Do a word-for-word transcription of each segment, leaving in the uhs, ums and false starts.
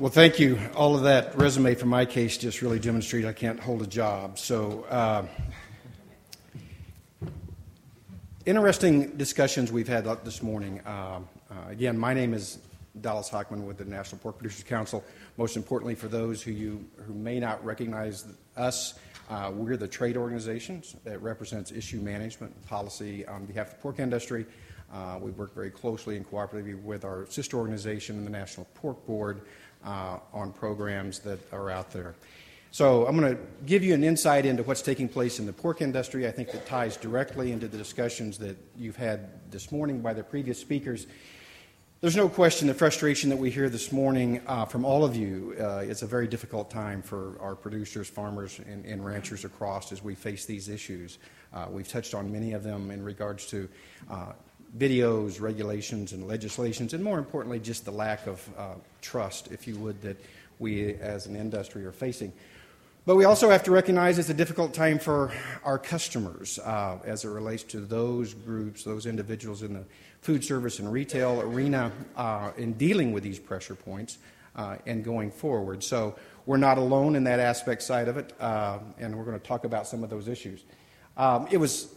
Well, thank you. All of that resume for my case just really demonstrated I can't hold a job. So, uh, interesting discussions we've had this morning. Uh, uh, again, my name is Dallas Hockman with the National Pork Producers Council. Most importantly, for those who you who may not recognize us, uh, we're the trade organization that represents issue management policy on behalf of the pork industry. Uh, we work very closely and cooperatively with our sister organization, the National Pork Board, uh, on programs that are out there. So I'm going to give you an insight into what's taking place in the pork industry. I think that ties directly into the discussions that you've had this morning by the previous speakers. There's no question the frustration that we hear this morning uh, from all of you. Uh, it's a very difficult time for our producers, farmers, and, and ranchers across as we face these issues. Uh, we've touched on many of them in regards to uh, videos, regulations, and legislations, and more importantly, just the lack of uh, trust, if you would, that we as an industry are facing. But we also have to recognize it's a difficult time for our customers uh, as it relates to those groups, those individuals in the food service and retail arena uh, in dealing with these pressure points uh, and going forward. So we're not alone in that aspect side of it, uh, and we're going to talk about some of those issues. Um, it was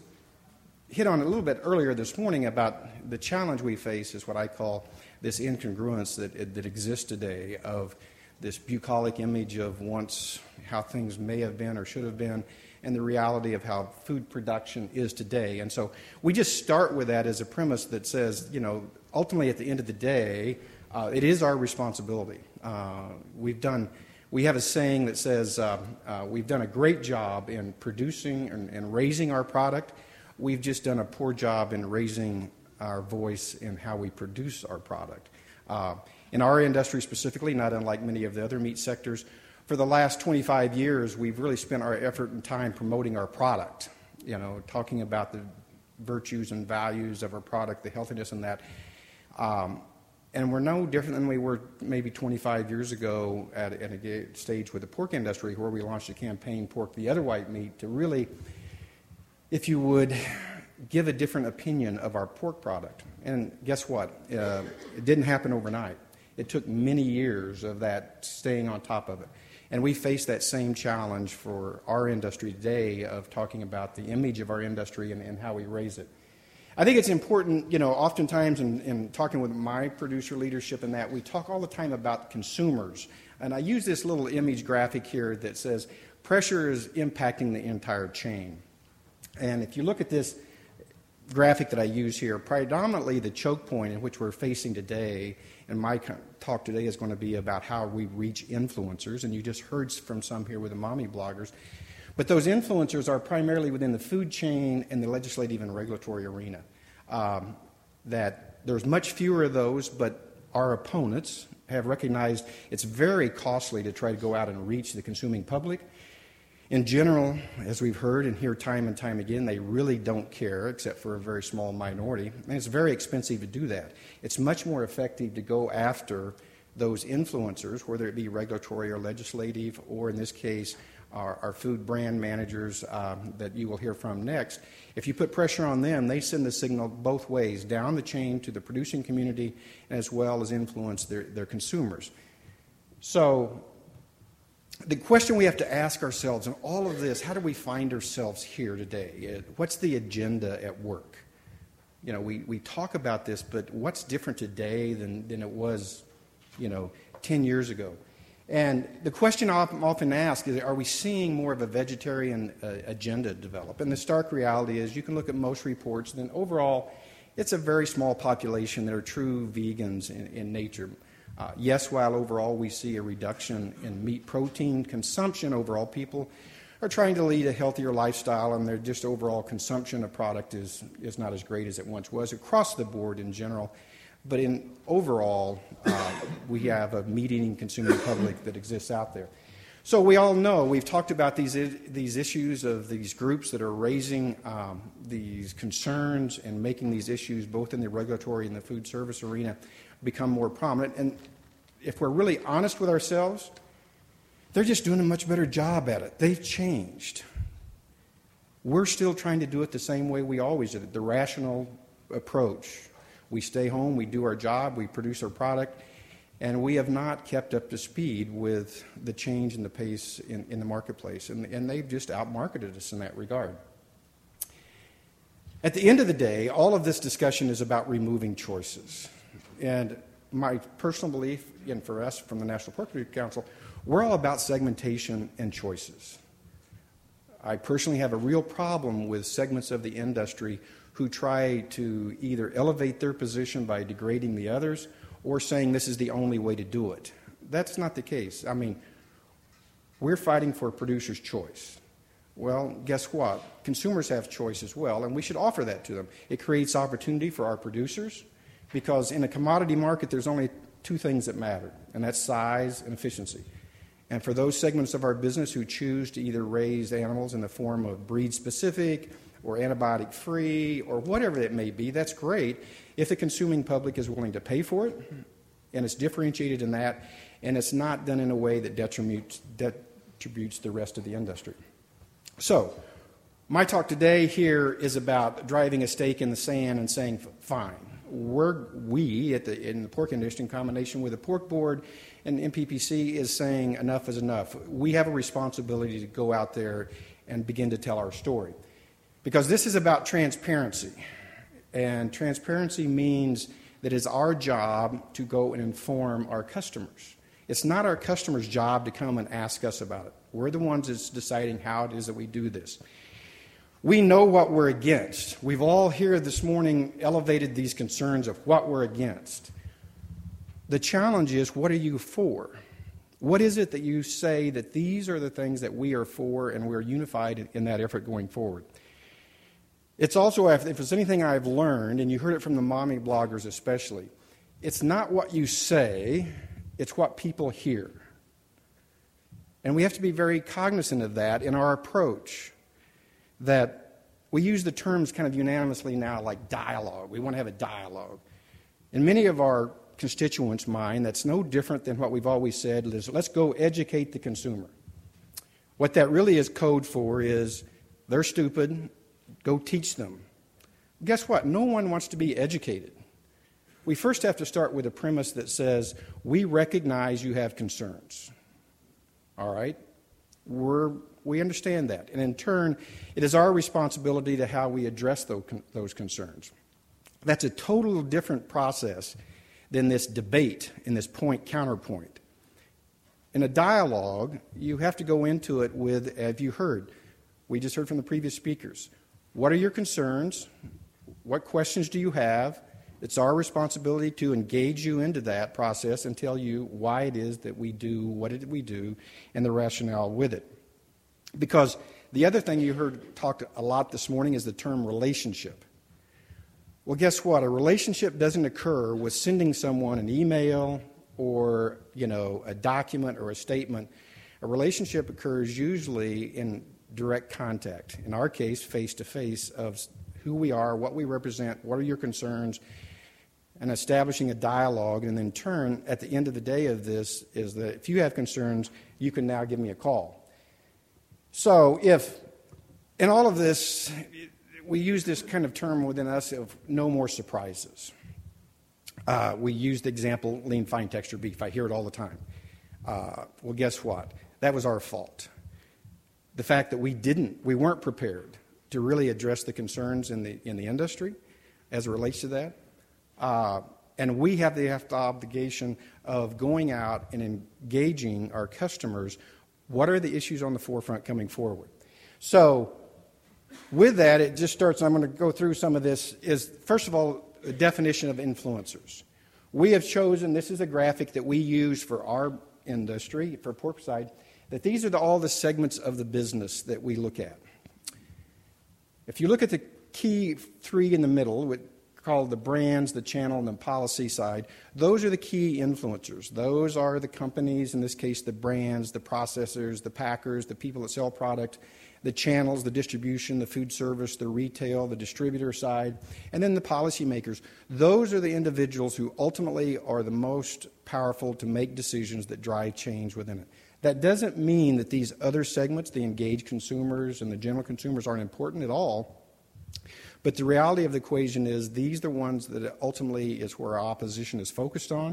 hit on a little bit earlier this morning about the challenge we face is what I call this incongruence that, that exists today of this bucolic image of once how things may have been or should have been and the reality of how food production is today. And so we just start with that as a premise that says, you know, ultimately at the end of the day, uh, it is our responsibility. Uh, we've done, we have a saying that says uh, uh, we've done a great job in producing and, and raising our product. We've just done a poor job in raising our voice in how we produce our product. Uh, in our industry specifically, not unlike many of the other meat sectors, for the last twenty-five years, we've really spent our effort and time promoting our product, you know, talking about the virtues and values of our product, the healthiness in that. Um, and we're no different than we were maybe twenty-five years ago at, at a stage with the pork industry where we launched a campaign, Pork the Other White Meat, to really, if you would, give a different opinion of our pork product. And guess what? Uh, it didn't happen overnight. It took many years of that staying on top of it. And we face that same challenge for our industry today of talking about the image of our industry and, and how we raise it. I think it's important, you know, oftentimes in, in talking with my producer leadership and that, we talk all the time about consumers. And I use this little image graphic here that says pressure is impacting the entire chain. And if you look at this graphic that I use here, predominantly the choke point in which we're facing today, and my talk today is going to be about how we reach influencers, and you just heard from some here with the mommy bloggers. But those influencers are primarily within the food chain and the legislative and regulatory arena. Um, that there's much fewer of those, but our opponents have recognized it's very costly to try to go out and reach the consuming public. In general, as we've heard and hear time and time again, they really don't care, except for a very small minority. And it's very expensive to do that. It's much more effective to go after those influencers, whether it be regulatory or legislative, or in this case, our, our food brand managers um, that you will hear from next. If you put pressure on them, they send the signal both ways, down the chain to the producing community, as well as influence their, their consumers. So the question we have to ask ourselves in all of this, how do we find ourselves here today? What's the agenda at work? You know, we, we talk about this, but what's different today than, than it was, you know, ten years ago? And the question I often ask is, are we seeing more of a vegetarian uh, agenda develop? And the stark reality is, you can look at most reports, then overall, it's a very small population that are true vegans in, in nature. Uh, yes, while overall we see a reduction in meat protein consumption, overall people are trying to lead a healthier lifestyle, and their just overall consumption of product is, is not as great as it once was across the board in general. But in overall, uh, we have a meat-eating consuming public that exists out there. So we all know, we've talked about these, these issues of these groups that are raising um, these concerns and making these issues, both in the regulatory and the food service arena, become more prominent. And if we're really honest with ourselves, they're just doing a much better job at it. They've changed. We're still trying to do it the same way we always did it, the rational approach. We stay home, we do our job, we produce our product, And we have not kept up to speed with the change in the pace in, in the marketplace, and, and they've just outmarketed us in that regard. At the end of the day, all of this discussion is about removing choices. And my personal belief, and for us from the National Pork Producers Council, we're all about segmentation and choices. I personally have a real problem with segments of the industry who try to either elevate their position by degrading the others or saying this is the only way to do it. That's not the case. I mean, we're fighting for producer's choice. Well, guess what? Consumers have choice as well, and we should offer that to them. It creates opportunity for our producers because in a commodity market, there's only two things that matter, and that's size and efficiency. And for those segments of our business who choose to either raise animals in the form of breed-specific or antibiotic-free or whatever it may be, that's great if the consuming public is willing to pay for it, and it's differentiated in that, and it's not done in a way that detributes, detributes the rest of the industry. So, my talk today here is about driving a stake in the sand and saying, fine, we're, we at the, in the pork industry in combination with the Pork Board and N P P C is saying enough is enough. We have a responsibility to go out there and begin to tell our story. Because this is about transparency. And transparency means that it's our job to go and inform our customers. It's not our customers' job to come and ask us about it. We're the ones that's deciding how it is that we do this. We know what we're against. We've all here this morning elevated these concerns of what we're against. The challenge is, what are you for? What is it that you say that these are the things that we are for and we're unified in that effort going forward? It's also, if it's anything I've learned, and you heard it from the mommy bloggers especially, it's not what you say, it's what people hear. And we have to be very cognizant of that in our approach, that we use the terms kind of unanimously now like dialogue. We want to have a dialogue. In many of our constituents' mind, that's no different than what we've always said is let's go educate the consumer. What that really is code for is they're stupid, go teach them. Guess what? No one wants to be educated. We first have to start with a premise that says we recognize you have concerns. All right? We're, we understand that. And in turn, it is our responsibility to how we address those, those concerns. That's a totally different process than this debate in this point-counterpoint. In a dialogue, you have to go into it with, as you heard, we just heard from the previous speakers, what are your concerns? What questions do you have? It's our responsibility to engage you into that process and tell you why it is that we do what it we do and the rationale with it. Because the other thing you heard talked a lot this morning is the term relationship. Well, guess what? A relationship doesn't occur with sending someone an email or, you know, a document or a statement. A relationship occurs usually in direct contact. In our case, face-to-face of who we are, what we represent, what are your concerns, and establishing a dialogue. And in turn, at the end of the day of this is that if you have concerns, you can now give me a call. So if, in all of this, we use this kind of term within us of no more surprises. Uh, we use the example lean fine texture beef. I hear it all the time. Uh, well, guess what? That was our fault. The fact that we didn't, we weren't prepared to really address the concerns in the in the industry as it relates to that. Uh, and we have the, have the obligation of going out and engaging our customers. What are the issues on the forefront coming forward? So with that, it just starts, I'm going to go through some of this, is first of all, the definition of influencers. We have chosen, this is a graphic that we use for our industry, for Porkside, that these are the, all the segments of the business that we look at. If you look at the key three in the middle, what called the brands, the channel, and the policy side, those are the key influencers. Those are the companies, in this case the brands, the processors, the packers, the people that sell product, the channels, the distribution, the food service, the retail, the distributor side, and then the policymakers. Those are the individuals who ultimately are the most powerful to make decisions that drive change within it. That doesn't mean that these other segments, the engaged consumers and the general consumers, aren't important at all. But the reality of the equation is these are the ones that ultimately is where our opposition is focused on,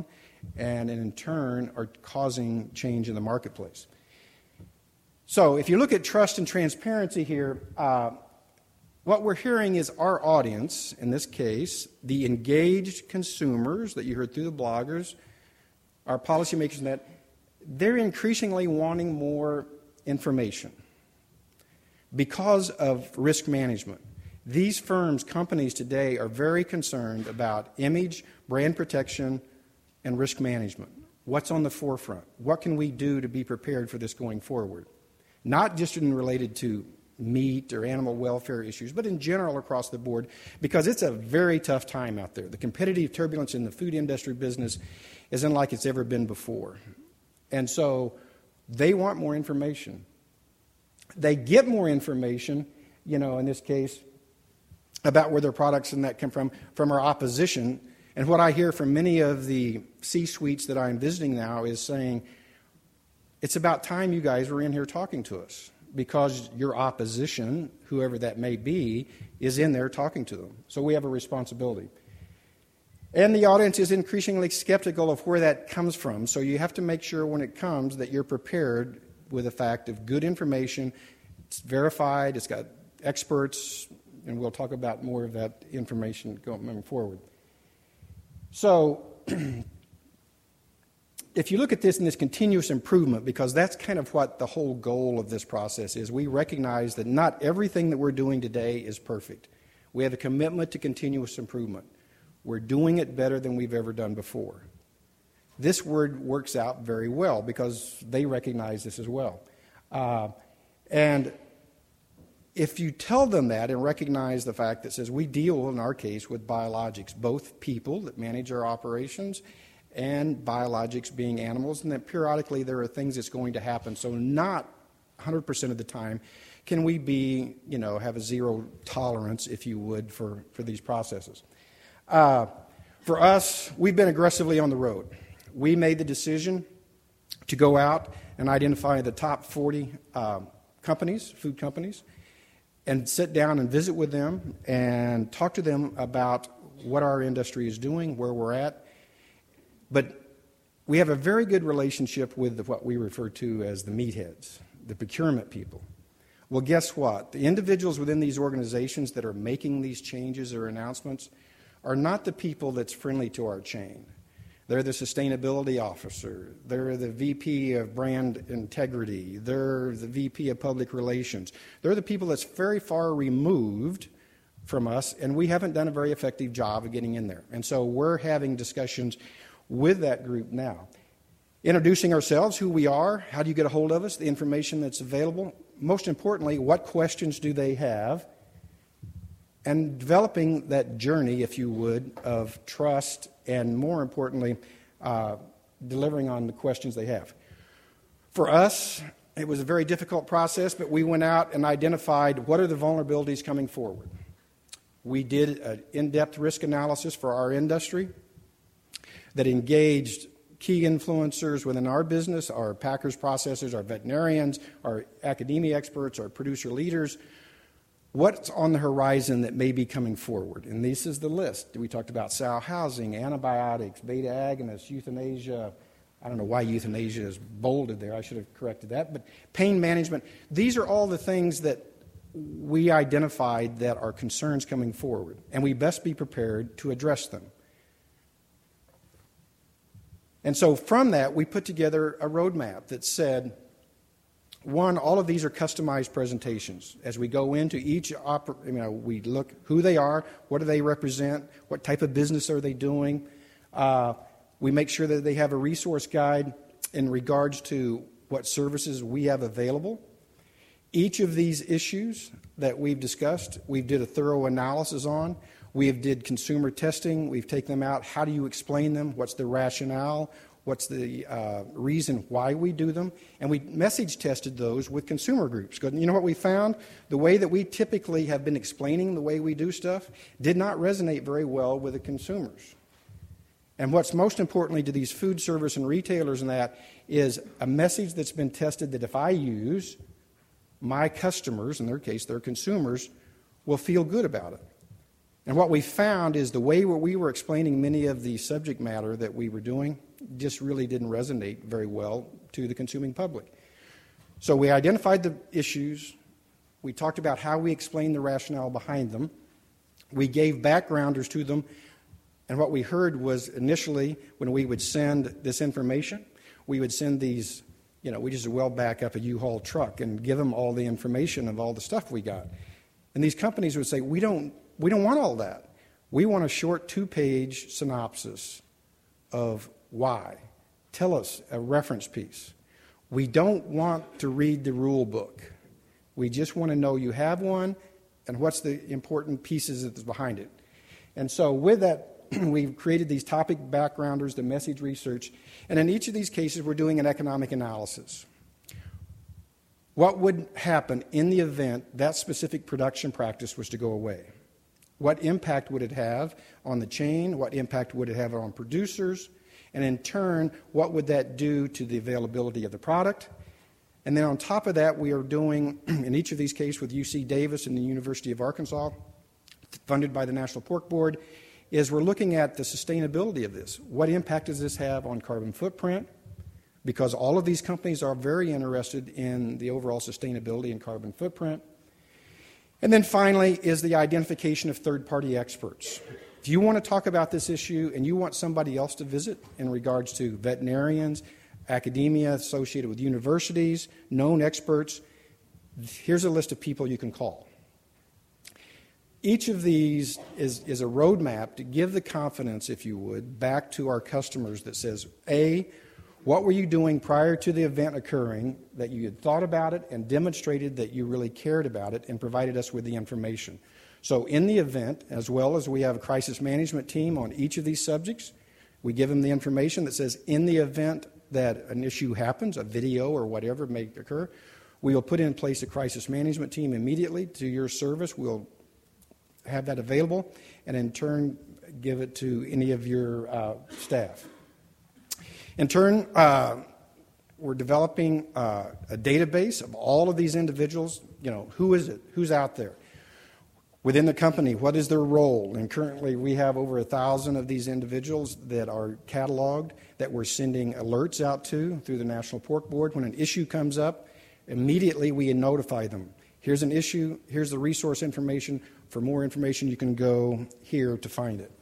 and in turn are causing change in the marketplace. So if you look at trust and transparency here, uh, what we're hearing is our audience, in this case, the engaged consumers that you heard through the bloggers, our policymakers, and that they're increasingly wanting more information because of risk management. These firms, companies today are very concerned about image, brand protection, and risk management. What's on the forefront? What can we do to be prepared for this going forward? Not just in related to meat or animal welfare issues, but in general across the board, because it's a very tough time out there. The competitive turbulence in the food industry business is unlike it's ever been before. And so they want more information. They get more information, you know, in this case, about where their products and that come from, from our opposition. And what I hear from many of the C-suites that I'm visiting now is saying, it's about time you guys were in here talking to us, because your opposition, whoever that may be, is in there talking to them. So we have a responsibility. And the audience is increasingly skeptical of where that comes from. So you have to make sure when it comes that you're prepared with the fact of good information. It's verified, it's got experts, and we'll talk about more of that information going forward. So if you look at this in this continuous improvement, because that's kind of what the whole goal of this process is, we recognize that not everything that we're doing today is perfect. We have a commitment to continuous improvement. We're doing it better than we've ever done before. This word works out very well because they recognize this as well. Uh, and if you tell them that and recognize the fact that says we deal, in our case, with biologics, both people that manage our operations and biologics being animals, and that periodically there are things that's going to happen. So not one hundred percent of the time can we be, you know, have a zero tolerance, if you would, for, for these processes. Uh, for us, we've been aggressively on the road. We made the decision to go out and identify the top forty uh, companies, food companies, and sit down and visit with them and talk to them about what our industry is doing, where we're at. But we have a very good relationship with what we refer to as the meatheads, the procurement people. Well, guess what? The individuals within these organizations that are making these changes or announcements are not the people that's friendly to our chain. They're the sustainability officer. They're the V P of brand integrity. They're the V P of public relations. They're the people that's very far removed from us, and we haven't done a very effective job of getting in there. And so we're having discussions with that group now. Introducing ourselves, who we are, how do you get a hold of us, the information that's available. Most importantly, what questions do they have? And developing that journey, if you would, of trust and, more importantly, uh, delivering on the questions they have. For us, it was a very difficult process, but we went out and identified what are the vulnerabilities coming forward. We did an in-depth risk analysis for our industry that engaged key influencers within our business, our packers, processors, our veterinarians, our academia experts, our producer leaders. What's on the horizon that may be coming forward? And this is the list. We talked about sow housing, antibiotics, beta agonists, euthanasia. I don't know why euthanasia is bolded there. I should have corrected that. But pain management. These are all the things that we identified that are concerns coming forward. And we best be prepared to address them. And so from that, we put together a roadmap that said, one, all of these are customized presentations. As we go into each, oper- you know, we look who they are, what do they represent, what type of business are they doing. Uh, we make sure that they have a resource guide in regards to what services we have available. Each of these issues that we've discussed, we did a thorough analysis on. We have did consumer testing. We've taken them out. How do you explain them? What's the rationale? What's the uh, reason why we do them? And we message tested those with consumer groups. Because you know what we found? The way that we typically have been explaining the way we do stuff did not resonate very well with the consumers. And what's most importantly to these food service and retailers and that is a message that's been tested that if I use, my customers, in their case, their consumers, will feel good about it. And what we found is the way we were explaining many of the subject matter that we were doing just really didn't resonate very well to the consuming public. So we identified the issues. We talked about how we explained the rationale behind them. We gave backgrounders to them. And what we heard was initially when we would send this information, we would send these, you know, we just well back up a U-Haul truck and give them all the information of all the stuff we got. And these companies would say, we don't, we don't want all that. We want a short two-page synopsis of why. Tell us a reference piece. We don't want to read the rule book. We just want to know you have one and what's the important pieces that's behind it. And so with that, we've created these topic backgrounders, the message research, and in each of these cases we're doing an economic analysis. What would happen in the event that specific production practice was to go away? What impact would it have on the chain? What impact would it have on producers? And in turn, what would that do to the availability of the product? And then on top of that, we are doing, in each of these cases with U C Davis and the University of Arkansas, funded by the National Pork Board, is we're looking at the sustainability of this. What impact does this have on carbon footprint? Because all of these companies are very interested in the overall sustainability and carbon footprint. And then finally is the identification of third-party experts. If you want to talk about this issue and you want somebody else to visit in regards to veterinarians, academia associated with universities, known experts, here's a list of people you can call. Each of these is, is a roadmap to give the confidence, if you would, back to our customers that says, A, what were you doing prior to the event occurring that you had thought about it and demonstrated that you really cared about it and provided us with the information? So in the event, as well as we have a crisis management team on each of these subjects, we give them the information that says in the event that an issue happens, a video or whatever may occur, we will put in place a crisis management team immediately to your service. We'll have that available and in turn give it to any of your uh, staff. In turn, uh, we're developing uh, a database of all of these individuals. You know, who is it? Who's out there? Within the company, what is their role? And currently we have over a thousand of these individuals that are cataloged that we're sending alerts out to through the National Pork Board. When an issue comes up, immediately we notify them. Here's an issue, here's the resource information. For more information, you can go here to find it.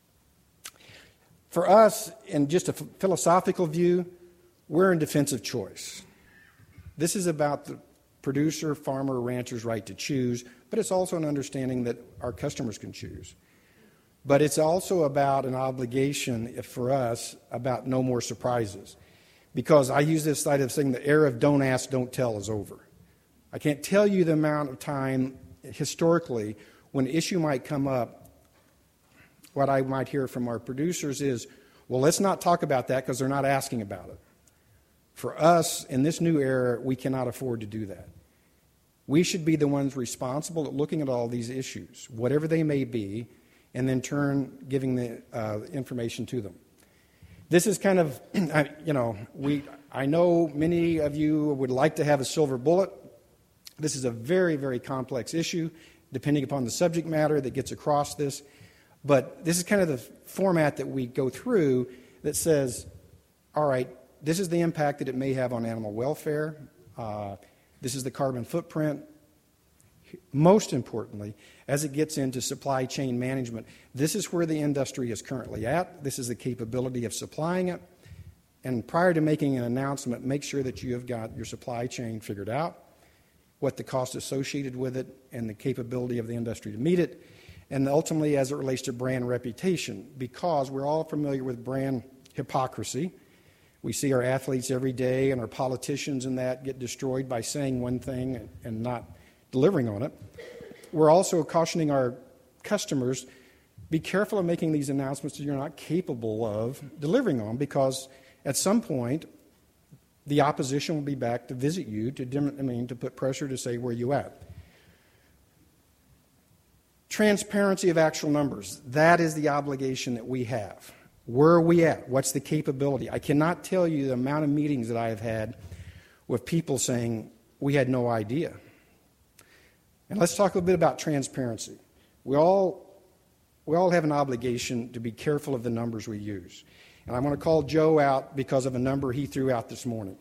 For us, in just a philosophical view, we're in defensive choice. This is about the producer, farmer, rancher's right to choose, but it's also an understanding that our customers can choose. But it's also about an obligation for us about no more surprises. Because I use this side of saying the era of don't ask, don't tell is over. I can't tell you the amount of time historically when an issue might come up. What I might hear from our producers is, well, let's not talk about that because they're not asking about it. For us, in this new era, we cannot afford to do that. We should be the ones responsible at looking at all these issues, whatever they may be, and then turn giving the uh, information to them. This is kind of, you know, we. I know many of you would like to have a silver bullet. This is a very, very complex issue, depending upon the subject matter that gets across this. But this is kind of the format that we go through that says, all right, this is the impact that it may have on animal welfare. Uh, this is the carbon footprint. Most importantly, as it gets into supply chain management, this is where the industry is currently at. This is the capability of supplying it. And prior to making an announcement, make sure that you have got your supply chain figured out, what the cost associated with it, and the capability of the industry to meet it. And ultimately, as it relates to brand reputation, because we're all familiar with brand hypocrisy. We see our athletes every day and our politicians and that get destroyed by saying one thing and not delivering on it. We're also cautioning our customers, be careful of making these announcements that you're not capable of delivering on, because at some point the opposition will be back to visit you to, I mean, to put pressure to say where you at. Transparency of actual numbers. That is the obligation that we have. Where are we at? What's the capability? I cannot tell you the amount of meetings that I have had with people saying, we had no idea. And let's talk a little bit about transparency. We all we all have an obligation to be careful of the numbers we use. And I'm going to call Joe out because of a number he threw out this morning.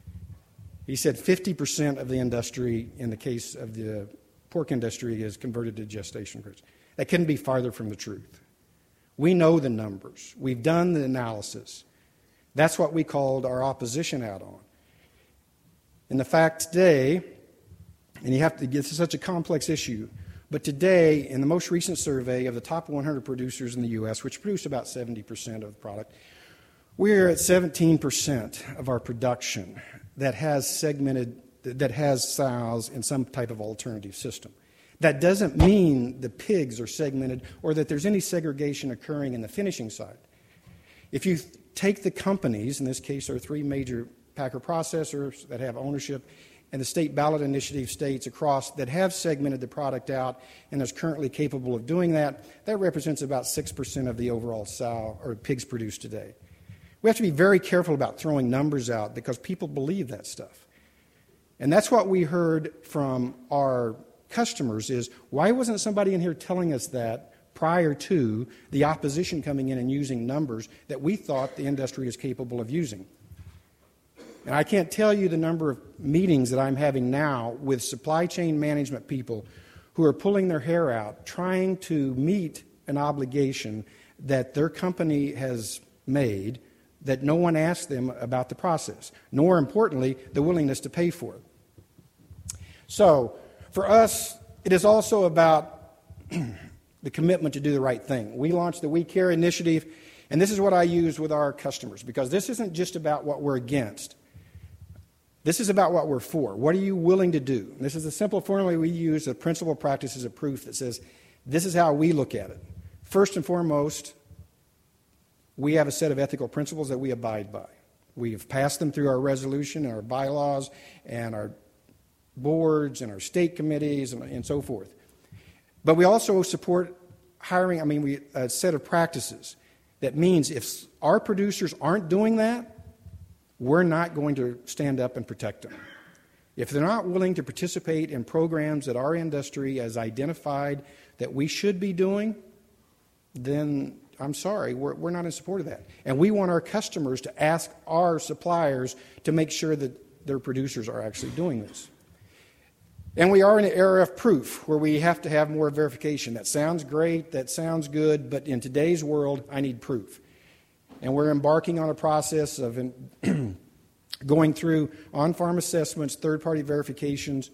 He said fifty percent of the industry, in the case of the pork industry, is converted to gestation critters. That couldn't be farther from the truth. We know the numbers. We've done the analysis. That's what we called our opposition out on. And the fact today, and you have to, this is such a complex issue, but today, in the most recent survey of the top one hundred producers in the U S, which produce about seventy percent of the product, we're at seventeen percent of our production that has segmented, that has sows in some type of alternative system. That doesn't mean the pigs are segmented or that there's any segregation occurring in the finishing side. If you take the companies, in this case there are three major packer processors that have ownership, and the state ballot initiative states across that have segmented the product out and is currently capable of doing that, that represents about six percent of the overall sow or pigs produced today. We have to be very careful about throwing numbers out because people believe that stuff. And that's what we heard from our customers is, why wasn't somebody in here telling us that prior to the opposition coming in and using numbers that we thought the industry is capable of using? And I can't tell you the number of meetings that I'm having now with supply chain management people who are pulling their hair out, trying to meet an obligation that their company has made that no one asked them about the process, nor importantly, the willingness to pay for it. So, for us, it is also about the commitment to do the right thing. We launched the We Care initiative, and this is what I use with our customers, because this isn't just about what we're against. This is about what we're for. What are you willing to do? And this is a simple formula we use, a principle practices of proof that says this is how we look at it. First and foremost, we have a set of ethical principles that we abide by. We have passed them through our resolution and our bylaws and our boards and our state committees and, and so forth. But we also support hiring, I mean, we, a set of practices that means if our producers aren't doing that, we're not going to stand up and protect them. If they're not willing to participate in programs that our industry has identified that we should be doing, then I'm sorry, we're, we're not in support of that. And we want our customers to ask our suppliers to make sure that their producers are actually doing this. And we are in an era of proof where we have to have more verification. That sounds great, that sounds good, but in today's world, I need proof. And we're embarking on a process of in, going through on-farm assessments, third-party verifications.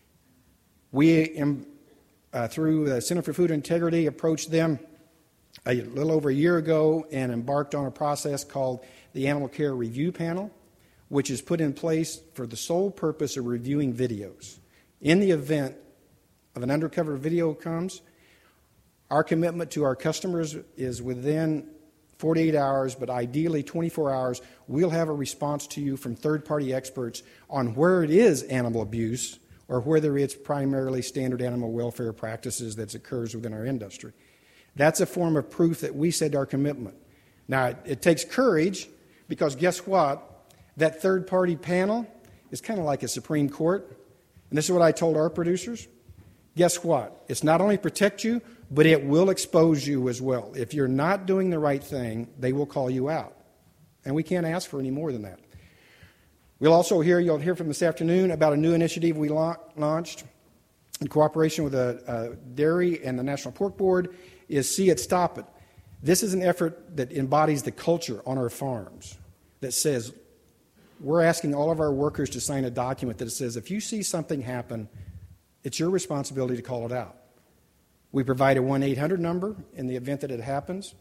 We, uh, through the Center for Food Integrity, approached them a little over a year ago and embarked on a process called the Animal Care Review Panel, which is put in place for the sole purpose of reviewing videos. In the event of an undercover video comes, our commitment to our customers is within forty-eight hours, but ideally twenty-four hours, we'll have a response to you from third-party experts on where it is animal abuse or whether it's primarily standard animal welfare practices that occurs within our industry. That's a form of proof that we said our commitment. Now, it, it takes courage because guess what? That third-party panel is kind of like a Supreme Court. And this is what I told our producers. Guess what? It's not only protect you, but it will expose you as well. If you're not doing the right thing, they will call you out. And we can't ask for any more than that. We'll also hear, you'll hear from this afternoon about a new initiative we la- launched in cooperation with the uh, dairy and the National Pork Board is See It, Stop It. This is an effort that embodies the culture on our farms that says we're asking all of our workers to sign a document that says if you see something happen, it's your responsibility to call it out. We provide a one eight hundred number in the event that it happens.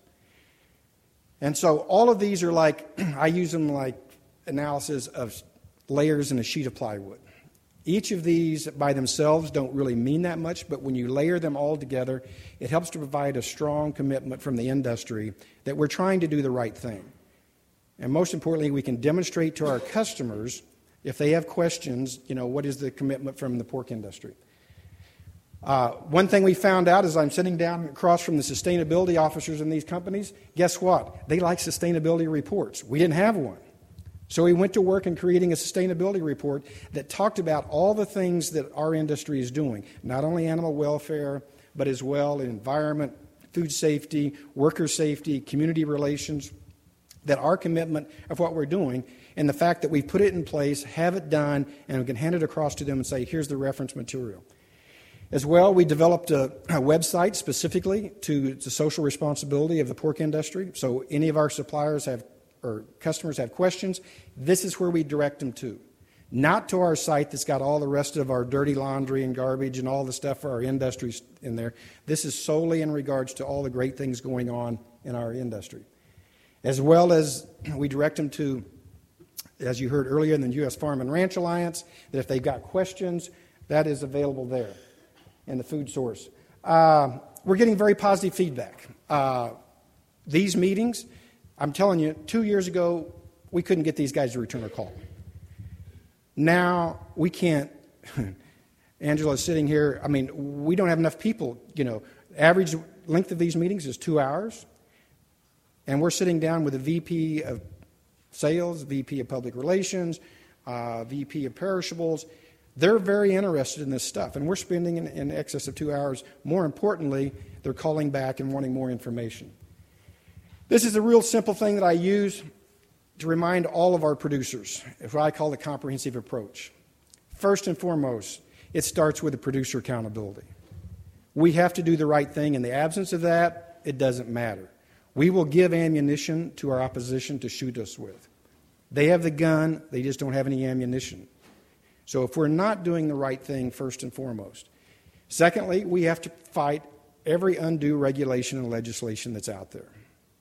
And so all of these are like, I use them like analysis of layers in a sheet of plywood. Each of these by themselves don't really mean that much, but when you layer them all together, it helps to provide a strong commitment from the industry that we're trying to do the right thing. And most importantly, we can demonstrate to our customers, if they have questions, you know, what is the commitment from the pork industry. Uh, one thing we found out as I'm sitting down across from the sustainability officers in these companies, guess what? They like sustainability reports. We didn't have one. So we went to work in creating a sustainability report that talked about all the things that our industry is doing, not only animal welfare, but as well environment, food safety, worker safety, community relations, that our commitment of what we're doing and the fact that we put it in place, have it done, and we can hand it across to them and say, here's the reference material. As well, we developed a, a website specifically to the social responsibility of the pork industry. So any of our suppliers have or customers have questions, this is where we direct them to. Not to our site that's got all the rest of our dirty laundry and garbage and all the stuff for our industries in there. This is solely in regards to all the great things going on in our industry. As well as we direct them to, as you heard earlier in the U S Farm and Ranch Alliance, that if they've got questions, that is available there in the food source. Uh, we're getting very positive feedback. Uh, these meetings, I'm telling you, two years ago, we couldn't get these guys to return a call. Now, we can't. Angela's sitting here. I mean, we don't have enough people. You know, average length of these meetings is two hours. And we're sitting down with a V P of sales, V P of public relations, uh, V P of perishables. They're very interested in this stuff, and we're spending in, in excess of two hours. More importantly, they're calling back and wanting more information. This is a real simple thing that I use to remind all of our producers. It's what I call the comprehensive approach. First and foremost, it starts with the producer accountability. We have to do the right thing. In the absence of that, it doesn't matter. We will give ammunition to our opposition to shoot us with. They have the gun, they just don't have any ammunition. So if we're not doing the right thing, first and foremost. Secondly, we have to fight every undue regulation and legislation that's out there.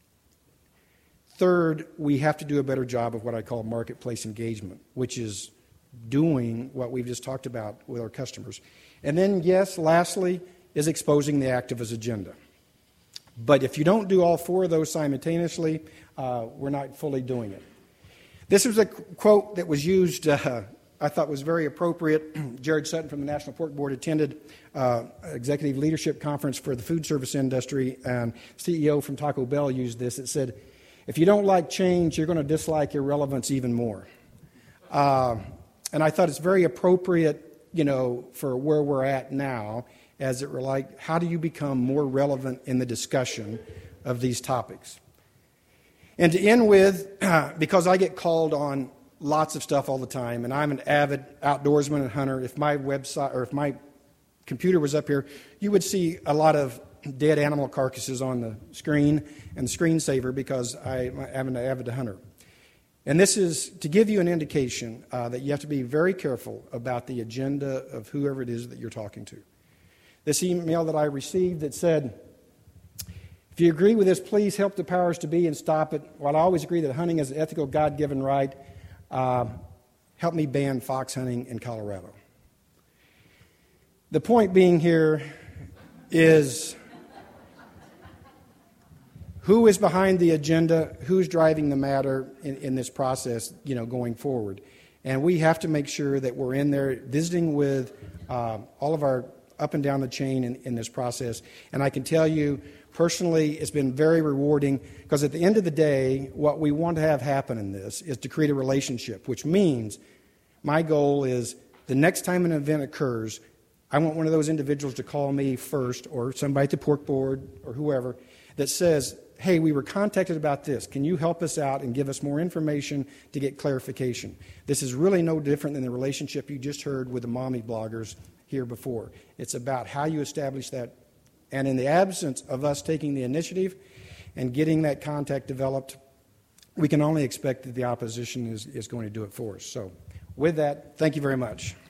Third, we have to do a better job of what I call marketplace engagement, which is doing what we've just talked about with our customers. And then, yes, lastly, is exposing the activist agenda. But if you don't do all four of those simultaneously, uh, we're not fully doing it. This was a quote that was used, uh, I thought was very appropriate. Jared Sutton from the National Pork Board attended uh, Executive Leadership Conference for the food service industry, and C E O from Taco Bell used this. It said, if you don't like change, you're going to dislike irrelevance even more. Uh, and I thought it's very appropriate, you know, for where we're at now, as it relates, how do you become more relevant in the discussion of these topics? And to end with, uh, because I get called on lots of stuff all the time, and I'm an avid outdoorsman and hunter, if my website or if my computer was up here, you would see a lot of dead animal carcasses on the screen and the screensaver because I am an avid hunter. And this is to give you an indication uh, that you have to be very careful about the agenda of whoever it is that you're talking to. This email that I received that said, if you agree with this, please help the powers to be and stop it. While I always agree that hunting is an ethical, God-given right, uh, help me ban fox hunting in Colorado. The point being here is who is behind the agenda, who's driving the matter in, in this process, you know, going forward. And we have to make sure that we're in there visiting with uh, all of our up and down the chain in, in this process. And I can tell you, personally, it's been very rewarding because at the end of the day, what we want to have happen in this is to create a relationship, which means my goal is the next time an event occurs, I want one of those individuals to call me first or somebody at the pork board or whoever that says, hey, we were contacted about this. Can you help us out and give us more information to get clarification? This is really no different than the relationship you just heard with the mommy bloggers here before. It's about how you establish that. And in the absence of us taking the initiative and getting that contact developed, we can only expect that the opposition is, is going to do it for us. So with that, thank you very much.